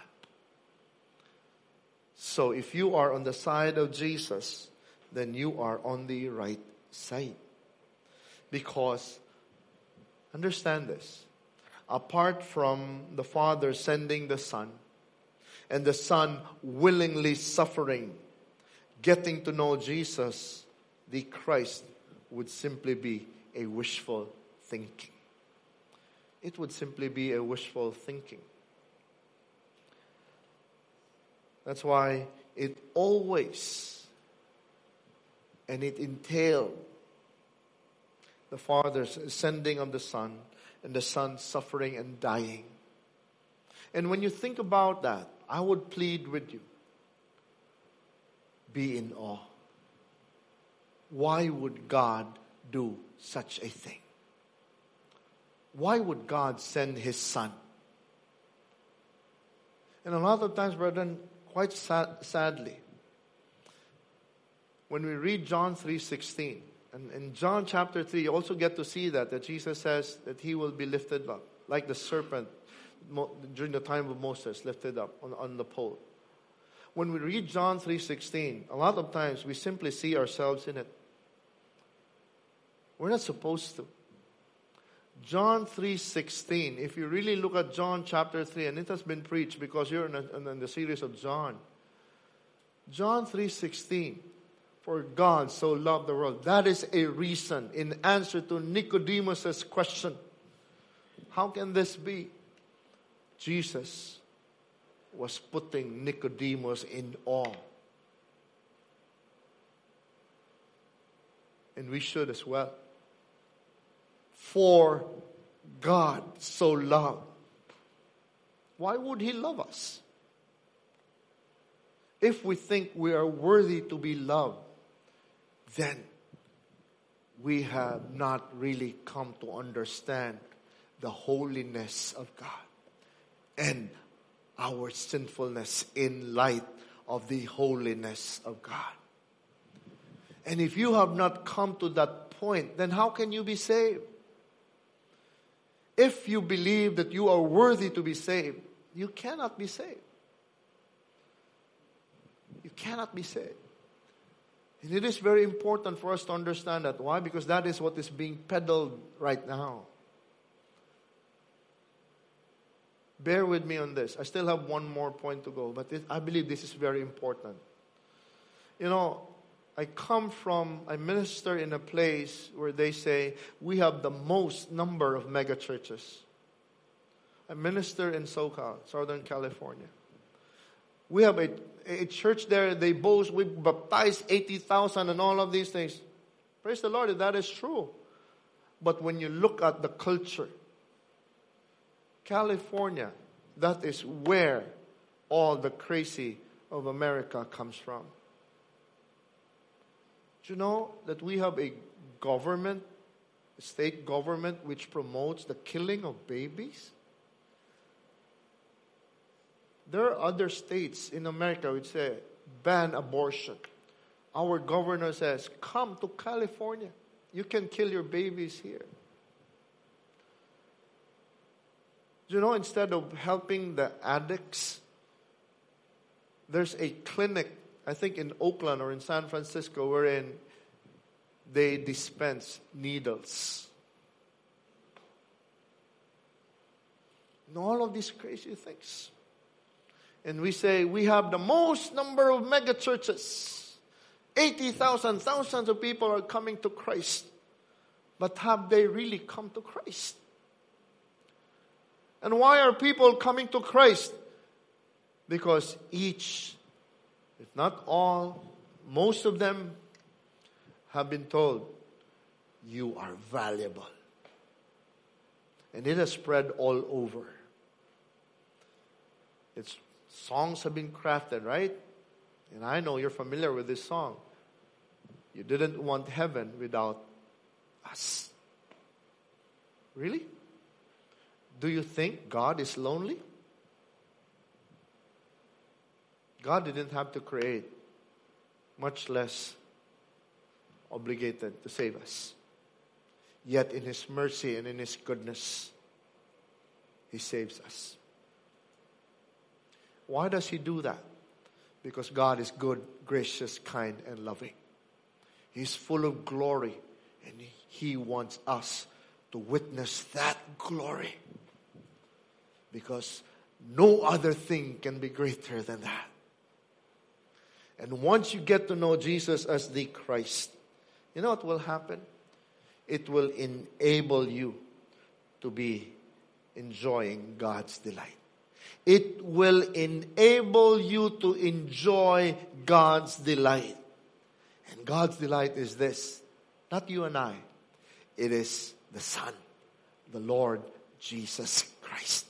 So if you are on the side of Jesus, then you are on the right side. Because, understand this, apart from the Father sending the Son, and the Son willingly suffering, getting to know Jesus, the Christ, would simply be a wishful thinking. It would simply be a wishful thinking. That's why it always, and it entailed the Father's sending of the Son, and the Son suffering and dying. And when you think about that, I would plead with you, be in awe. Why would God do such a thing? Why would God send His Son? And a lot of times, brethren, quite sadly, when we read John 3:16, and in John chapter 3, you also get to see that Jesus says that He will be lifted up, like the serpent during the time of Moses, lifted up on the pole. When we read John 3:16, a lot of times we simply see ourselves in it. We're not supposed to. John 3:16, if you really look at John chapter 3, and it has been preached because you're in the series of John. John 3:16, for God so loved the world. That is a reason in answer to Nicodemus' question. How can this be? Jesus was putting Nicodemus in awe. And we should as well. For God so loved. Why would He love us? If we think we are worthy to be loved, then we have not really come to understand the holiness of God and our sinfulness in light of the holiness of God. And if you have not come to that point, then how can you be saved? If you believe that you are worthy to be saved, you cannot be saved. You cannot be saved. And it is very important for us to understand that. Why? Because that is what is being peddled right now. Bear with me on this. I still have one more point to go, but I believe this is very important. You know, I minister in a place where they say we have the most number of mega churches. I minister in SoCal, Southern California. We have a church there, they boast, we baptized 80,000 and all of these things. Praise the Lord, that is true. But when you look at the culture, California, that is where all the crazy of America comes from. Do you know that we have a government, a state government, which promotes the killing of babies? There are other states in America which say, ban abortion. Our governor says, come to California. You can kill your babies here. Do you know, instead of helping the addicts, there's a clinic, I think in Oakland or in San Francisco, wherein they dispense needles. And all of these crazy things. And we say we have the most number of mega churches. 80,000, thousands of people are coming to Christ. But have they really come to Christ? And why are people coming to Christ? Because each, if not all, most of them have been told, you are valuable. And it has spread all over. Songs have been crafted, right? And I know you're familiar with this song. You didn't want heaven without us. Really? Do you think God is lonely? God didn't have to create, much less obligated to save us. Yet in His mercy and in His goodness, He saves us. Why does He do that? Because God is good, gracious, kind, and loving. He's full of glory, and He wants us to witness that glory. Because no other thing can be greater than that. And once you get to know Jesus as the Christ, you know what will happen? It will enable you to be enjoying God's delight. It will enable you to enjoy God's delight. And God's delight is this. Not you and I. It is the Son, the Lord Jesus Christ.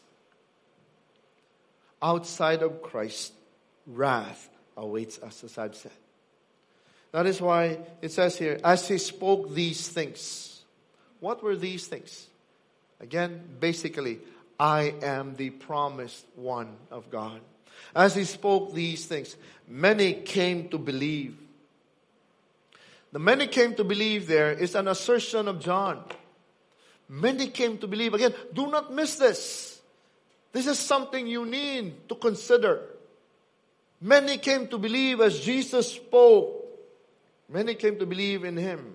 Outside of Christ, wrath awaits us, as I've said. That is why it says here, as He spoke these things. What were these things? Again, basically, I am the promised one of God. As He spoke these things, many came to believe. The many came to believe there is an assertion of John. Many came to believe. Again, do not miss this. This is something you need to consider. Many came to believe as Jesus spoke. Many came to believe in Him.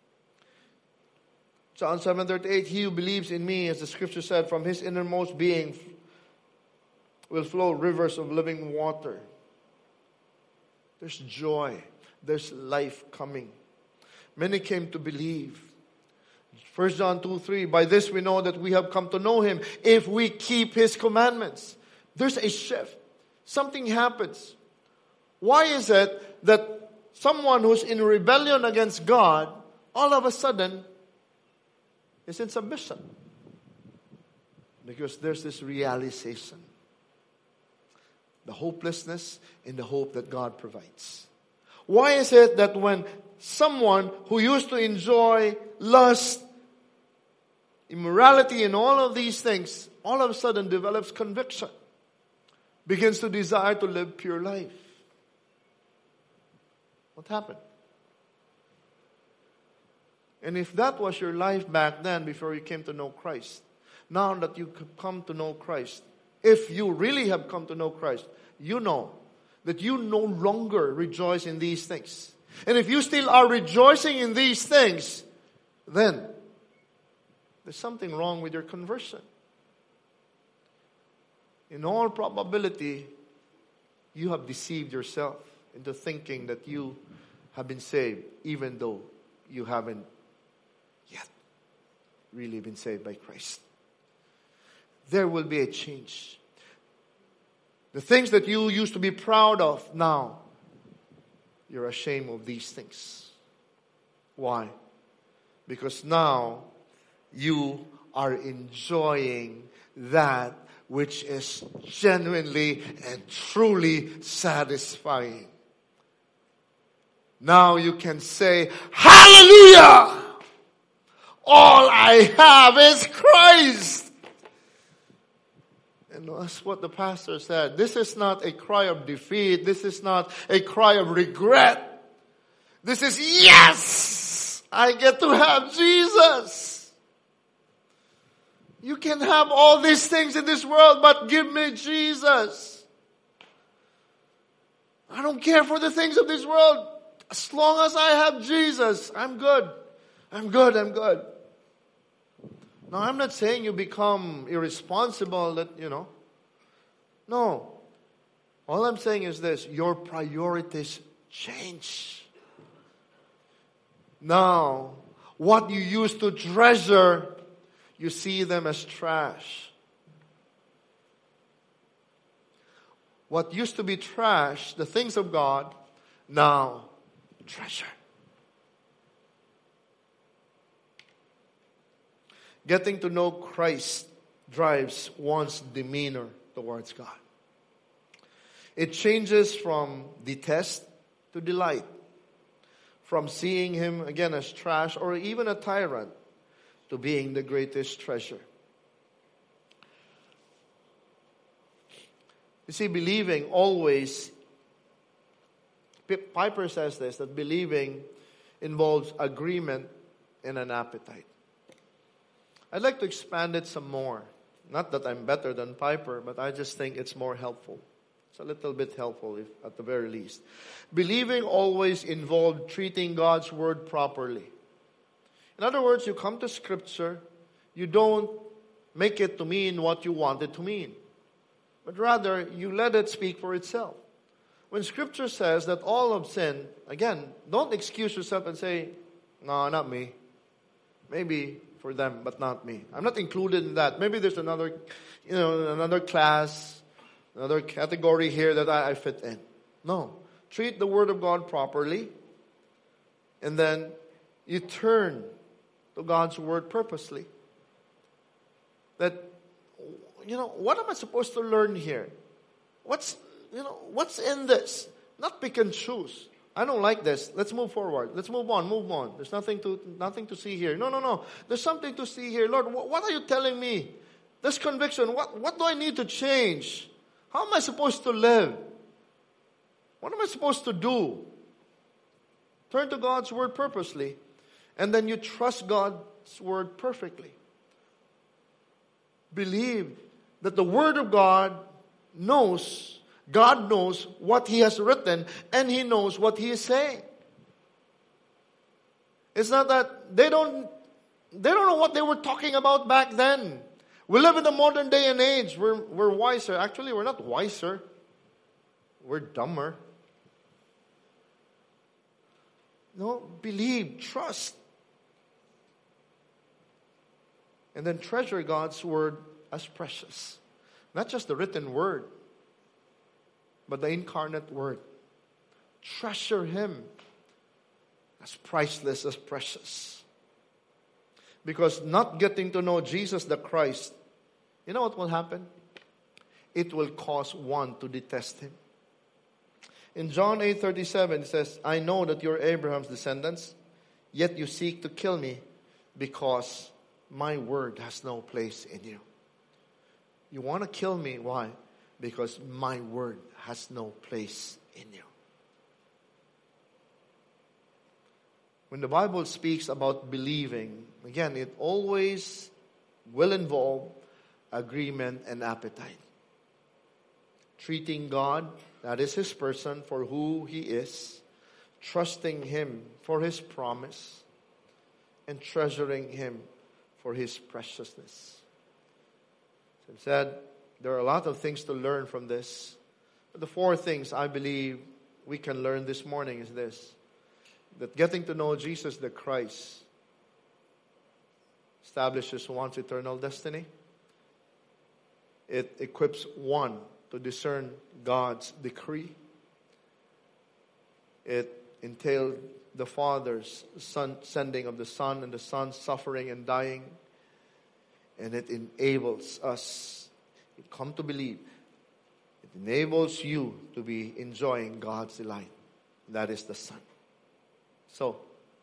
John 7:38, he who believes in me, as the scripture said, from his innermost being will flow rivers of living water. There's joy. There's life coming. Many came to believe. 1 John 2:3, by this we know that we have come to know Him if we keep His commandments. There's a shift. Something happens. Why is it that someone who's in rebellion against God, all of a sudden, is in submission? Because there's this realization. The hopelessness and the hope that God provides. Why is it that when someone who used to enjoy lust, immorality, and all of these things, all of a sudden develops conviction, begins to desire to live pure life? What happened? And if that was your life back then before you came to know Christ, now that you come to know Christ, if you really have come to know Christ, you know that you no longer rejoice in these things. And if you still are rejoicing in these things, then there's something wrong with your conversion. In all probability, you have deceived yourself into thinking that you have been saved, even though you haven't yet really been saved by Christ. There will be a change. The things that you used to be proud of, now you're ashamed of these things. Why? Because now you are enjoying that which is genuinely and truly satisfying. Now you can say, hallelujah! All I have is Christ. And that's what the pastor said. This is not a cry of defeat. This is not a cry of regret. This is, yes! I get to have Jesus. You can have all these things in this world, but give me Jesus. I don't care for the things of this world. As long as I have Jesus, I'm good. I'm good. Now, I'm not saying you become irresponsible, No. All I'm saying is this, your priorities change. Now, what you used to treasure, you see them as trash. What used to be trash, the things of God, now treasure. Getting to know Christ drives one's demeanor towards God. It changes from detest to delight. From seeing Him again as trash or even a tyrant to being the greatest treasure. You see, believing always, Piper says this, that believing involves agreement and an appetite. I'd like to expand it some more. Not that I'm better than Piper, but I just think it's more helpful. It's a little bit helpful, if, at the very least. Believing always involved treating God's Word properly. In other words, you come to Scripture, you don't make it to mean what you want it to mean. But rather, you let it speak for itself. When Scripture says that all have sinned, again, don't excuse yourself and say, no, not me. Maybe for them, but not me. I'm not included in that. Maybe there's another class, another category here that I fit in. No. Treat the Word of God properly, and then you turn to God's Word purposely. That, what am I supposed to learn here? What's in this? Not pick and choose. I don't like this. Let's move forward. Let's move on. There's nothing to see here. No. There's something to see here. Lord, what are you telling me? This conviction, what do I need to change? How am I supposed to live? What am I supposed to do? Turn to God's Word purposely, and then you trust God's Word perfectly. Believe that the Word of God knows what He has written, and He knows what He is saying. It's not that they don't know what they were talking about back then. We live in the modern day and age. We're wiser. Actually, we're not wiser. We're dumber. No, believe, trust. And then treasure God's Word as precious. Not just the written Word, but the incarnate Word. Treasure Him as priceless, as precious. Because not getting to know Jesus the Christ, you know what will happen? It will cause one to detest Him. In John 8:37 it says, I know that you're Abraham's descendants, yet you seek to kill me because my word has no place in you. You want to kill me, why? Because my word has no place in you. When the Bible speaks about believing, again, it always will involve agreement and appetite. Treating God, that is His person, for who He is, trusting Him for His promise, and treasuring Him for His preciousness. As I said, there are a lot of things to learn from this. But the four things I believe we can learn this morning is this. That getting to know Jesus the Christ establishes one's eternal destiny. It equips one to discern God's decree. It entailed the Father's sending of the Son and the Son's suffering and dying. And it enables us, come to believe, it enables you to be enjoying God's delight. That is the Son. So,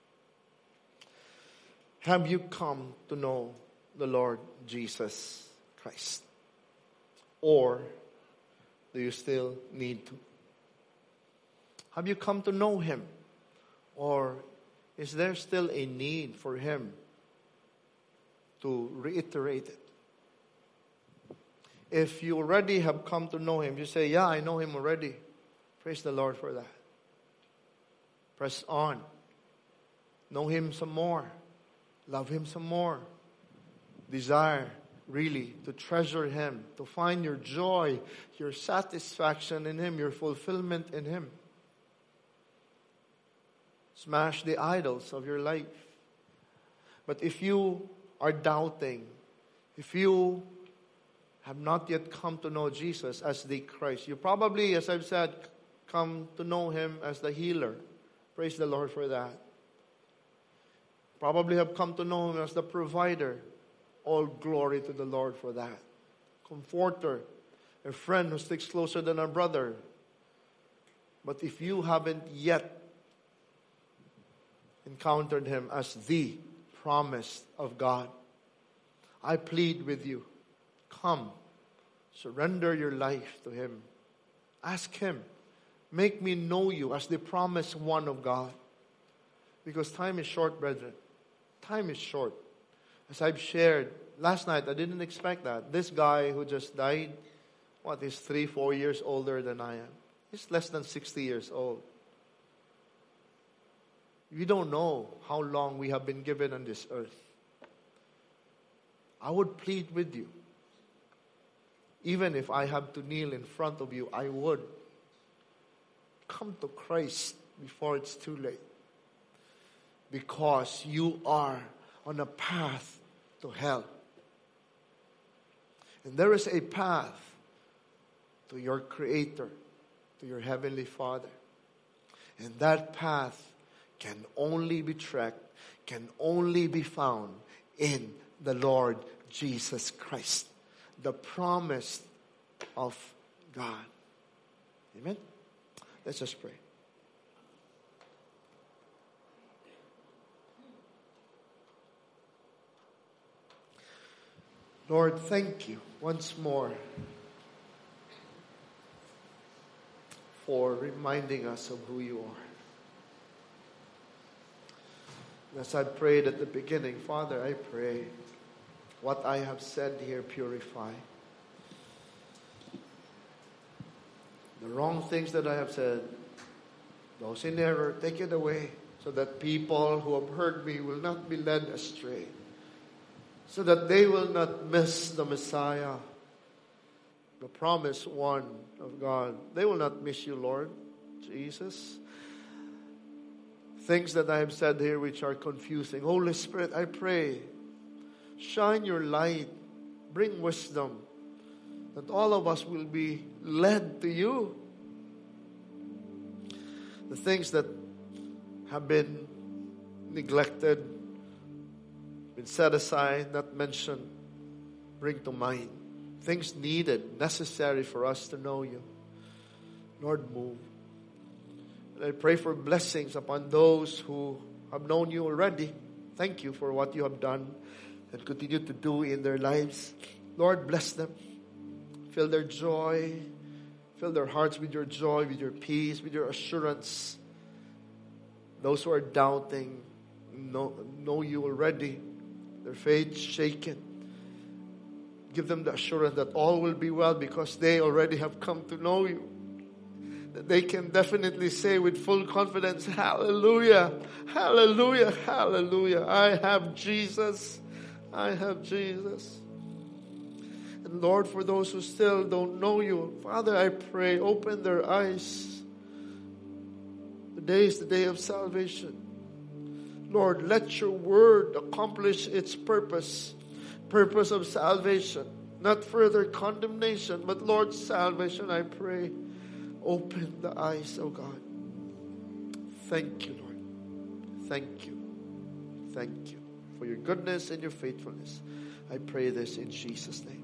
have you come to know the Lord Jesus Christ? Or do you still need to? Have you come to know Him? Or is there still a need for Him to reiterate it? If you already have come to know Him, you say, yeah, I know Him already Praise the Lord for that. Press on. Know Him some more. Love Him some more. Desire, really, to treasure Him. To find your joy, your satisfaction in Him, your fulfillment in Him. Smash the idols of your life. But if you are doubting, if you have not yet come to know Jesus as the Christ, you probably, as I've said, come to know Him as the healer. Praise the Lord for that. Probably have come to know Him as the provider. All glory to the Lord for that. Comforter, a friend who sticks closer than a brother. But if you haven't yet encountered Him as the promise of God, I plead with you, come, surrender your life to Him. Ask Him, make me know you as the promised one of God. Because time is short, brethren. Time is short. As I've shared, last night I didn't expect that. This guy who just died, is 3-4 years older than I am. He's less than 60 years old. We don't know how long we have been given on this earth. I would plead with you. Even if I have to kneel in front of you, I would. Come to Christ before it's too late. Because you are on a path to hell. And there is a path to your Creator, to your Heavenly Father. And that path can only be tracked, can only be found in the Lord Jesus Christ, the promise of God. Amen? Let's just pray. Lord, thank you once more for reminding us of who you are. As I prayed at the beginning, Father, I pray what I have said here purify. The wrong things that I have said, those in error, take it away so that people who have heard me will not be led astray. So that they will not miss the Messiah, the promised one of God. They will not miss you, Lord Jesus. Things that I have said here which are confusing. Holy Spirit, I pray, shine your light, bring wisdom, that all of us will be led to you. The things that have been neglected, been set aside, not mentioned, bring to mind. Things needed, necessary for us to know you. Lord, move. And I pray for blessings upon those who have known you already. Thank you for what you have done and continue to do in their lives. Lord, bless them. Fill their joy. Fill their hearts with your joy, with your peace, with your assurance. Those who are doubting know you already. Their faith shaken. Give them the assurance that all will be well because they already have come to know you. That they can definitely say with full confidence, hallelujah, hallelujah, hallelujah. I have Jesus. I have Jesus. And Lord, for those who still don't know you, Father, I pray, open their eyes. Today is the day of salvation. Lord, let your word accomplish its purpose of salvation, not further condemnation, but Lord, salvation, I pray. Open the eyes, oh God. Thank you, Lord. Thank you. Thank you for your goodness and your faithfulness. I pray this in Jesus' name.